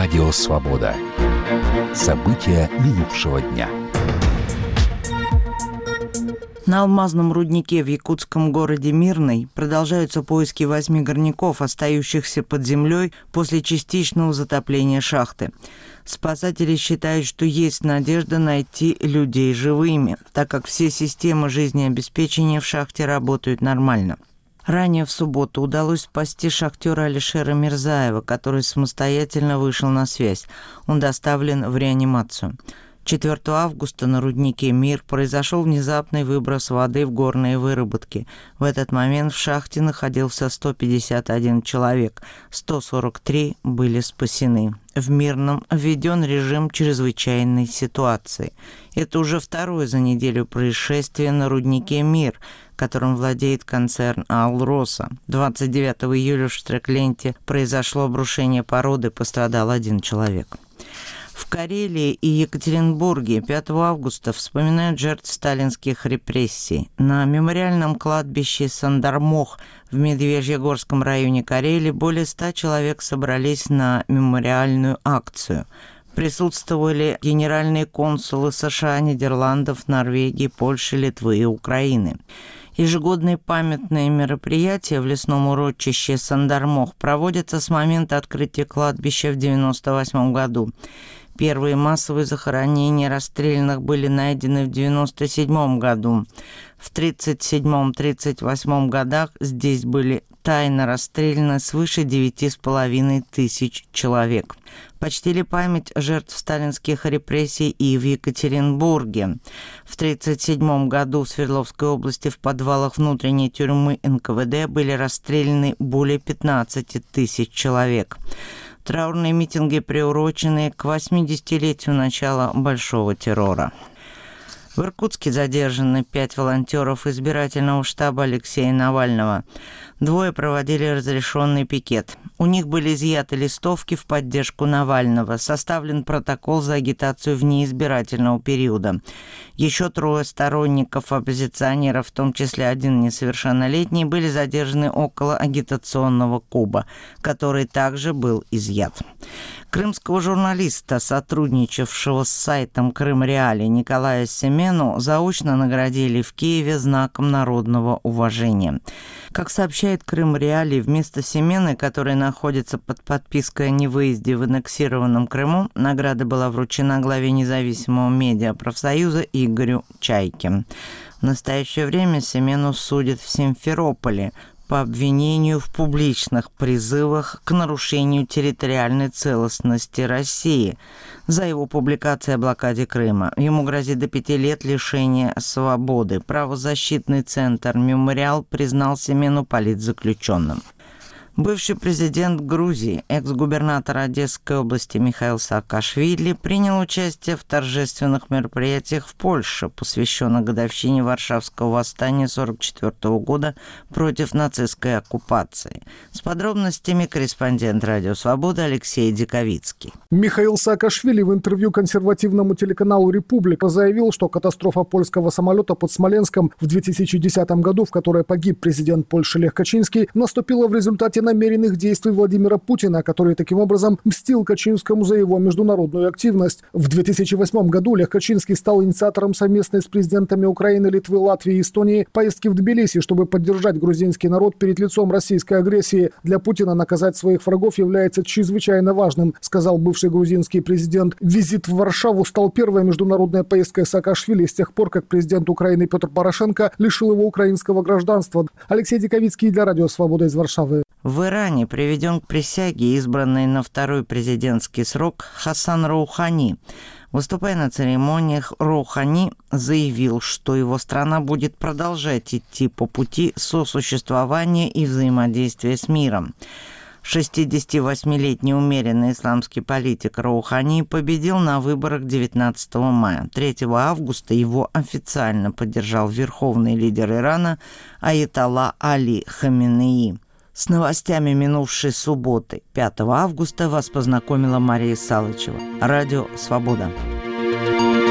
Радио «Свобода». События минувшего дня. На алмазном руднике в якутском городе Мирный продолжаются поиски 8 горняков, остающихся под землей после частичного затопления шахты. Спасатели считают, что есть надежда найти людей живыми, так как все системы жизнеобеспечения в шахте работают нормально. Ранее в субботу удалось спасти шахтера Алишера Мирзаева, который самостоятельно вышел на связь. Он доставлен в реанимацию. 4 августа на руднике «Мир» произошел внезапный выброс воды в горные выработки. В этот момент в шахте находился 151 человек, 143 были спасены. В Мирном введен режим чрезвычайной ситуации. Это уже второе за неделю происшествие на руднике «Мир», которым владеет концерн «Алроса». 29 июля в Штрекленте произошло обрушение породы, пострадал 1 человек. В Карелии и Екатеринбурге 5 августа вспоминают жертв сталинских репрессий. На мемориальном кладбище Сандармох в Медвежьегорском районе Карелии более 100 человек собрались на мемориальную акцию. Присутствовали генеральные консулы США, Нидерландов, Норвегии, Польши, Литвы и Украины. Ежегодные памятные мероприятия в лесном урочище Сандармох проводятся с момента открытия кладбища в 1998 году. Первые массовые захоронения расстрелянных были найдены в 1997 году. В 1937-1938 годах здесь были тайно расстреляны свыше 9,5 тысяч человек. Почтили память жертв сталинских репрессий и в Екатеринбурге. В 1937 году в Свердловской области в подвалах внутренней тюрьмы НКВД были расстреляны более 15 тысяч человек. Траурные митинги приурочены к 80-летию начала Большого террора. В Иркутске задержаны 5 волонтеров избирательного штаба Алексея Навального. 2 проводили разрешенный пикет. У них были изъяты листовки в поддержку Навального. Составлен протокол за агитацию вне избирательного периода. Еще 3 сторонников оппозиционеров, в том числе 1 несовершеннолетний, были задержаны около агитационного куба, который также был изъят. Крымского журналиста, сотрудничавшего с сайтом «Крым-Реалии» Николая Семену, заочно наградили в Киеве знаком народного уважения. Как сообщает «Крым-Реалии», вместо Семена, который находится под подпиской о невыезде в аннексированном Крыму, награда была вручена главе независимого медиапрофсоюза Игорю Чайке. В настоящее время Семену судят в Симферополе по обвинению в публичных призывах к нарушению территориальной целостности России за его публикации о блокаде Крыма. Ему грозит до 5 лет лишения свободы. Правозащитный центр «Мемориал» признал Семену политзаключенным. Бывший президент Грузии, экс-губернатор Одесской области Михаил Саакашвили принял участие в торжественных мероприятиях в Польше, посвященных годовщине Варшавского восстания 1944 года против нацистской оккупации. С подробностями корреспондент «Радио Свобода» Алексей Диковицкий. Михаил Саакашвили в интервью консервативному телеканалу «Република» заявил, что катастрофа польского самолета под Смоленском в 2010 году, в которой погиб президент Польши Лех Качинский, наступила в результате намеренных действий Владимира Путина, который таким образом мстил Качинскому за его международную активность. В 2008 году Лех Качинский стал инициатором совместной с президентами Украины, Литвы, Латвии и Эстонии поездки в Тбилиси, чтобы поддержать грузинский народ перед лицом российской агрессии. Для Путина наказать своих врагов является чрезвычайно важным, сказал бывший грузинский президент. Визит в Варшаву стал первой международной поездкой Саакашвили с тех пор, как президент Украины Петр Порошенко лишил его украинского гражданства. Алексей Диковицкий для Радио Свобода из Варшавы. В Иране приведен к присяге избранный на 2-й президентский срок Хасан Роухани. Выступая на церемониях, Роухани заявил, что его страна будет продолжать идти по пути сосуществования и взаимодействия с миром. 68-летний умеренный исламский политик Роухани победил на выборах 19 мая. 3 августа его официально поддержал верховный лидер Ирана Аятолла Али Хаменеи. С новостями минувшей субботы, 5 августа, вас познакомила Мария Салычева. Радио «Свобода».